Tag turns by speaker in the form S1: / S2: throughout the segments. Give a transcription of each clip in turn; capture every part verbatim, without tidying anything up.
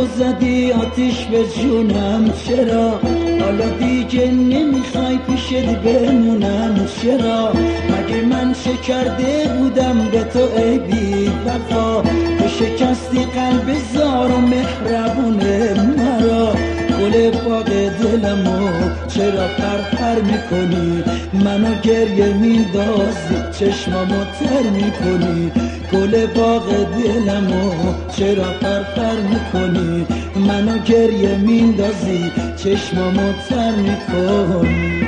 S1: تو زدی آتیش به جونم، چرا حالا دیگه نمیخوای پیشت بمونم؟ چرا مگه من چه کرده بودم به تو ای بی وفا؟ تو شکستی قلب زار و مهربونه مرا. گل باغ دلمو چرا پرپر میکنی؟ منو گریه میندازی چشمامو تر میکنی. گل باغ دلمو چرا پرپر میکنی؟ منو گریه میندازی چشمامو تر میکنی.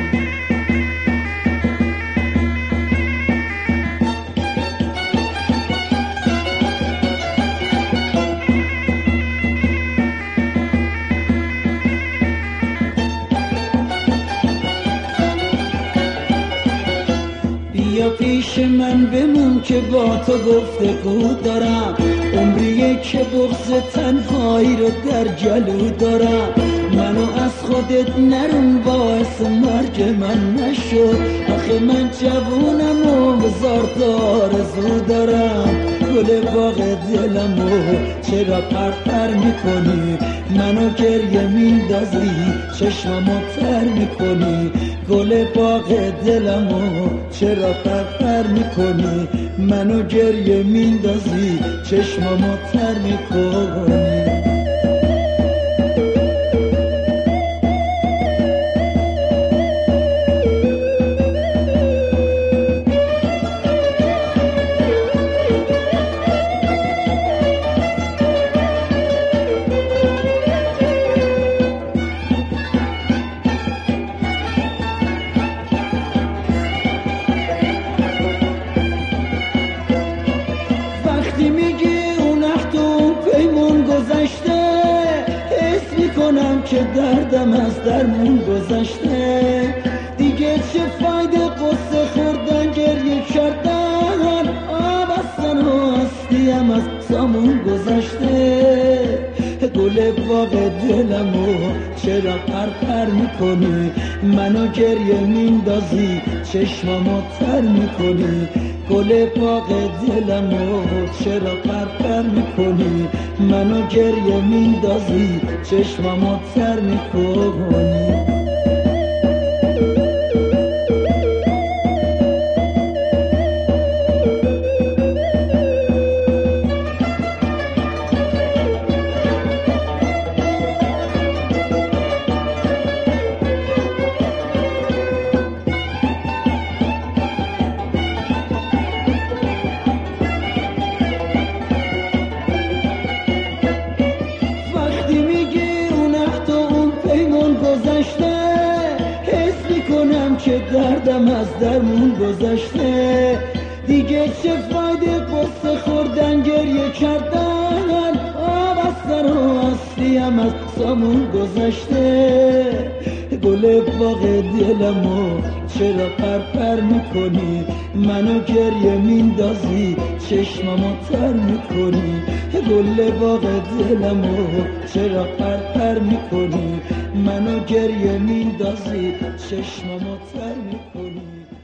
S1: بیا پیش من بمون که با تو گفتگو دارم، عمریه که بغض تنهایی رو در جلو دارم. منو از خودت نرون باعث مرگ من نشد، آخه من جوونم و بزار تا آرزو دارم. گل باغ دلمو چرا پرپر میکنی؟ منو گریه میندازی چشمامو تر میکنی. گل باغ دلمو چرا پرپر میکنی؟ منو گریه میندازی چشمامو تر میکنی. وقتی میگی اون عهد و پیمون گذشته، حس میکنم که دردم از درمون گذشته. دیگه چه فایده قصه خوردن گریه کردن؟ آب اصلا و هستیم از سامون گذشته. گل باغ دلمو چرا پرپر میکنی؟ منو گریه میندازی چشمامو تر میکنی. گل باغ دلمو چرا پرپر میکنی؟ منو گریه میندازی چشمامو تر میکنی. که دردم از درمون گذشته. دیگه چه فایده قصه خوردن گریه کردن؟ آب از سر و هستیم از سامون گذشته. گل باغ دلمو چرا پرپر میکنی؟ منو گریه میندازی چشمامو تر میکنی. گل باغ دلمو چرا پرپر میکنی؟ منو گریه میندازی چشمامو تر میکنی.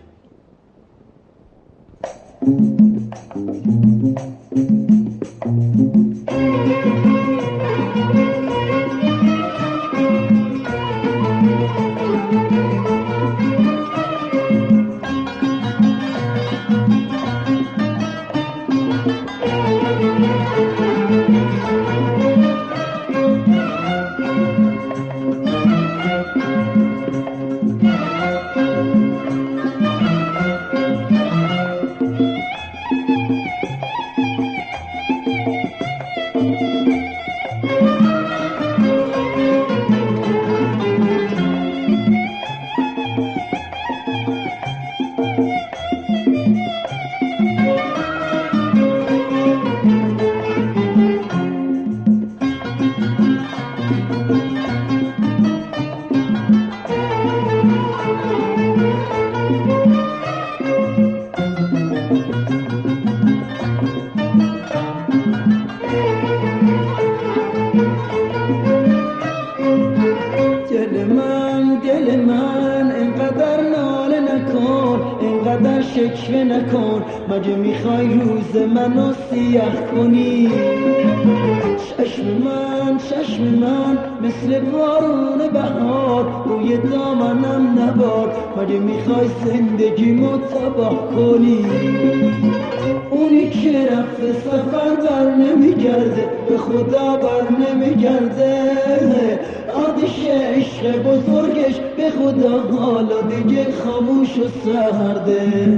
S1: شکوه نکن، مگه میخوای روز منو سیاه کنی؟ چشم من چشم من مثل بارون بهار روی دامنم نبار، مگه میخوای زندگیمو تباه کنی؟ اونی که رفته سفر بر نمیگرده، به خدا بر نمیگرده، آتش عشق بزرگش به خدا حالا دیگه خاموش و سرده.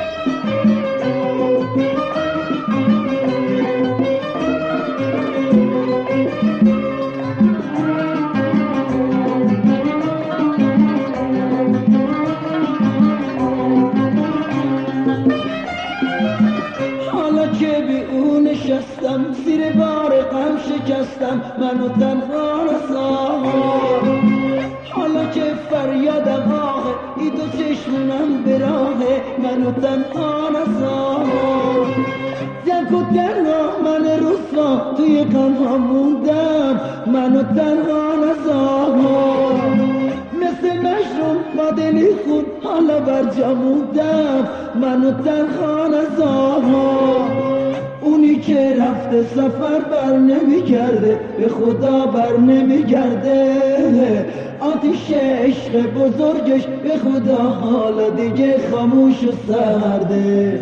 S1: که بی اون نشستم زیر بار غم شکستم منو تنها رسان، حالا که فریادم آخه ای دو چشمونم به راهه منو تنها رسان. یک و تنها من رسوا توی غمها موندم منو تنها رسان، مثل مجنون با دلی خون حالا برجا موندم منو تنها نذار. اونی که رفته سفر بر نمیگرده، به خدا بر نمیگرده، آتش عشق بزرگش به خدا حالا دیگه خاموش و سرده.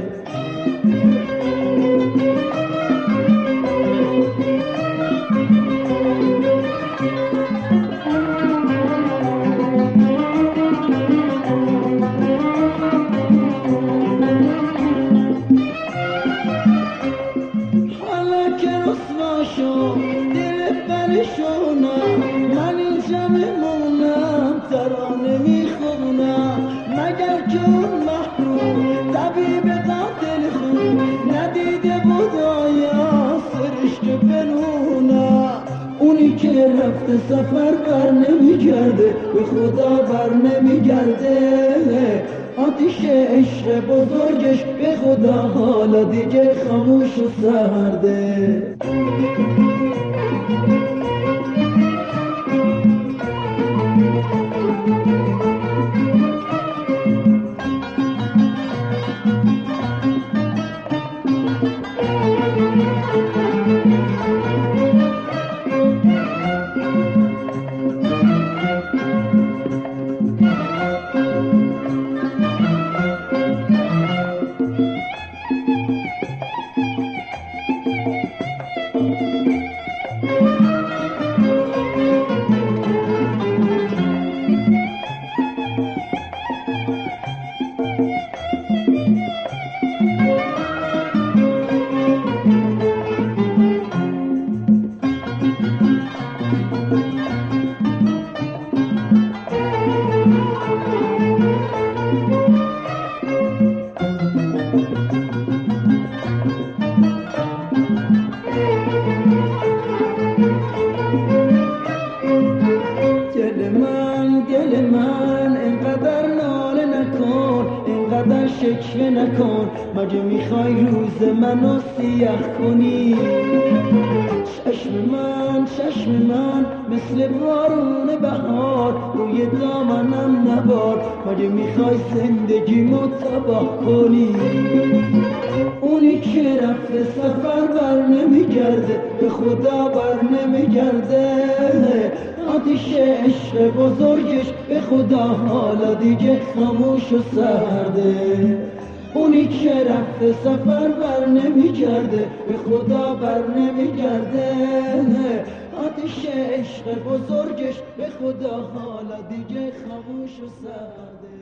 S1: دل پریشونم من اینجا میمونم ترانه میخونم، مگر که اون محروم طبیب قاتل خون ندیده بود آیا سرش که بنونم. اونی که رفته سفر بر نمیگرده، به خدا بر نمیگرده، آتش عشق بزرگش به خدا حالا دیگه خاموش و سرده. دل من اینقدر ناله نکن، اینقدر شکوه نکن، مگه میخوای روز منو سیاه کنی؟ چشم من چشم من مثل بارون بهار روی دامنم نبار، مگه میخوای زندگیمو تباه کنی؟ اونی که رفته سفر بر نمیگرده، به خدا بر نمیگرده، آتش عشق بزرگش به خدا حالا دیگه خاموش و سرده. اونی که رفته سفر بر نمیگرده، به خدا بر نمیگرده، آتش عشق بزرگش به خدا حالا دیگه خاموش و سرده.